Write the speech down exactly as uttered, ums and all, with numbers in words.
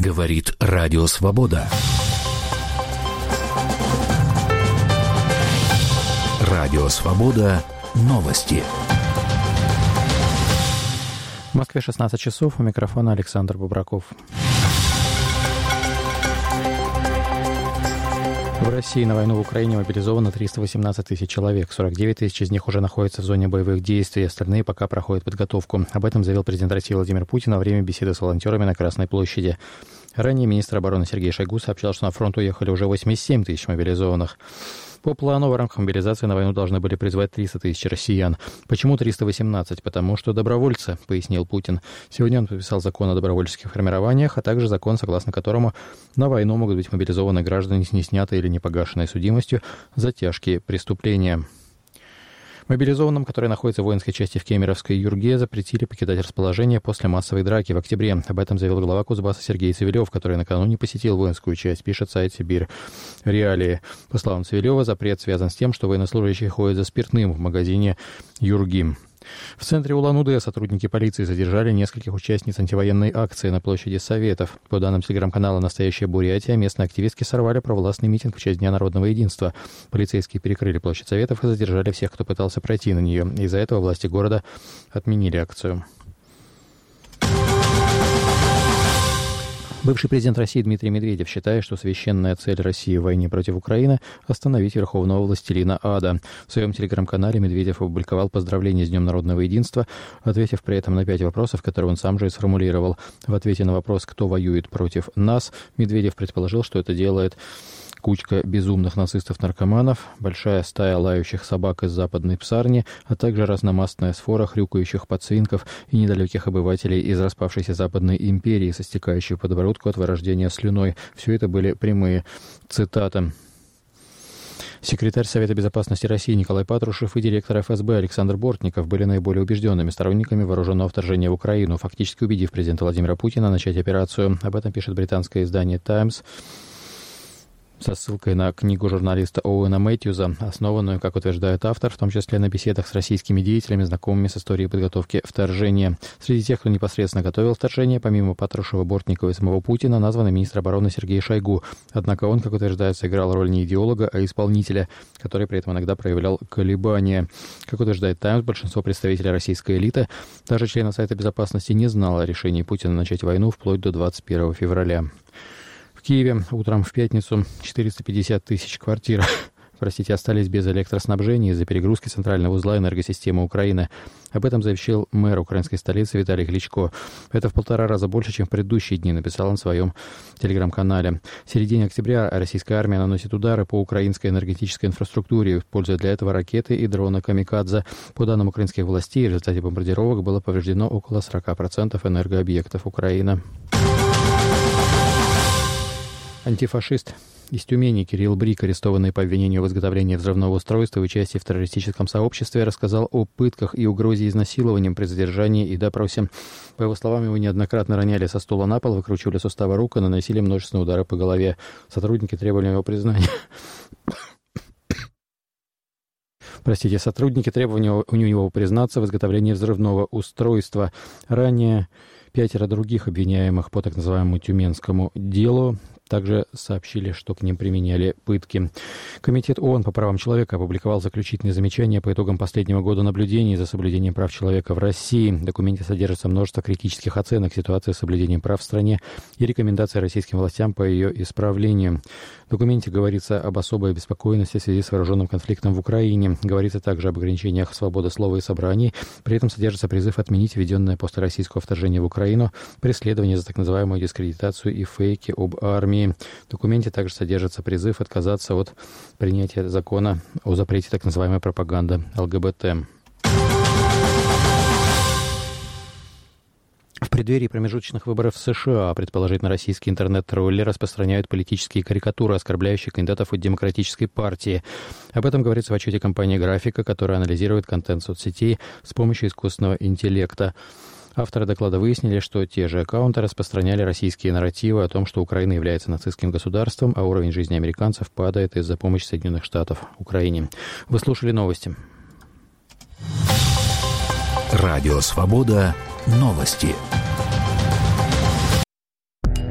Говорит Радио Свобода. Радио Свобода. Новости. В Москве шестнадцать часов. У микрофона Александр Бубраков. В России на войну в Украине мобилизовано триста восемнадцать тысяч человек. сорок девять тысяч из них уже находятся в зоне боевых действий, остальные пока проходят подготовку. Об этом заявил президент России Владимир Путин во время беседы с волонтерами на Красной площади. Ранее министр обороны Сергей Шойгу сообщал, что на фронт уехали уже восемьдесят семь тысяч мобилизованных. По плану, в рамках мобилизации на войну должны были призвать триста тысяч россиян. Почему триста восемнадцать? Потому что добровольцы, пояснил Путин. Сегодня он подписал закон о добровольческих формированиях, а также закон, согласно которому на войну могут быть мобилизованы граждане с неснятой или непогашенной судимостью за тяжкие преступления. Мобилизованным, которые находятся в воинской части в Кемеровской Юрге, запретили покидать расположение после массовой драки в октябре. Об этом заявил глава Кузбасса Сергей Цивилев, который накануне посетил воинскую часть, пишет сайт Сибирь Реалии. По словам Цивилева, запрет связан с тем, что военнослужащие ходят за спиртным в магазине Юрги. В центре Улан-Удэ сотрудники полиции задержали нескольких участниц антивоенной акции на площади Советов. По данным телеграм-канала «Настоящая Бурятия», местные активистки сорвали провластный митинг в честь Дня народного единства. Полицейские перекрыли площадь Советов и задержали всех, кто пытался пройти на нее. Из-за этого власти города отменили акцию. Бывший президент России Дмитрий Медведев считает, что священная цель России в войне против Украины – остановить верховного властелина ада. В своем телеграм-канале Медведев опубликовал поздравления с Днем народного единства, ответив при этом на пять вопросов, которые он сам же и сформулировал. В ответе на вопрос «Кто воюет против нас?», Медведев предположил, что это делает кучка безумных нацистов-наркоманов, большая стая лающих собак из западной Псарни, а также разномастная сфора хрюкающих подсвинков и недалеких обывателей из распавшейся Западной империи, со стекающей подбородку от вырождения слюной. Все это были прямые цитаты. Секретарь Совета безопасности России Николай Патрушев и директор эф эс бэ Александр Бортников были наиболее убежденными сторонниками вооруженного вторжения в Украину, фактически убедив президента Владимира Путина начать операцию. Об этом пишет британское издание «Таймс» со ссылкой на книгу журналиста Оуэна Мэтьюза, основанную, как утверждает автор, в том числе на беседах с российскими деятелями, знакомыми с историей подготовки вторжения. Среди тех, кто непосредственно готовил вторжение, помимо Патрушева, Бортникова и самого Путина, назван министр обороны Сергей Шойгу. Однако он, как утверждается, играл роль не идеолога, а исполнителя, который при этом иногда проявлял колебания. Как утверждает «Таймс», большинство представителей российской элиты, даже члены Совета безопасности, не знало о решении Путина начать войну вплоть до двадцать первого февраля. В Киеве утром в пятницу четыреста пятьдесят тысяч квартир простите, остались без электроснабжения из-за перегрузки центрального узла энергосистемы Украины. Об этом сообщил мэр украинской столицы Виталий Кличко. Это в полтора раза больше, чем в предыдущие дни, написал он в своем телеграм-канале. В середине октября российская армия наносит удары по украинской энергетической инфраструктуре, используя для этого ракеты и дроны «Камикадзе». По данным украинских властей, в результате бомбардировок было повреждено около сорок процентов энергообъектов Украины. Антифашист из Тюмени Кирилл Брик, арестованный по обвинению в изготовлении взрывного устройства и участии в террористическом сообществе, рассказал о пытках и угрозе изнасилованием при задержании и допросе. По его словам, его неоднократно роняли со стула на пол, выкручивали суставы рук и наносили множественные удары по голове. Сотрудники требовали его признания. Простите, сотрудники требовали у него признаться в изготовлении взрывного устройства. Ранее пятеро других обвиняемых по так называемому тюменскому делу также сообщили, что к ним применяли пытки. Комитет ООН по правам человека опубликовал заключительные замечания по итогам последнего года наблюдений за соблюдением прав человека в России. В документе содержится множество критических оценок ситуации с соблюдением прав в стране и рекомендаций российским властям по ее исправлению. В документе говорится об особой обеспокоенности в связи с вооруженным конфликтом в Украине. Говорится также об ограничениях свободы слова и собраний. При этом содержится призыв отменить введенное после российского вторжения в Украину преследование за так называемую дискредитацию и фейки об армии. В документе также содержится призыв отказаться от принятия закона о запрете так называемой пропаганды эл гэ бэ тэ. В преддверии промежуточных выборов в США, предположительно, российские интернет-тролли распространяют политические карикатуры, оскорбляющие кандидатов от Демократической партии. Об этом говорится в отчете компании «Графика», которая анализирует контент соцсетей с помощью искусственного интеллекта. Авторы доклада выяснили, что те же аккаунты распространяли российские нарративы о том, что Украина является нацистским государством, а уровень жизни американцев падает из-за помощи Соединенных Штатов Украине. Вы слушали новости. Радио «Свобода». Новости.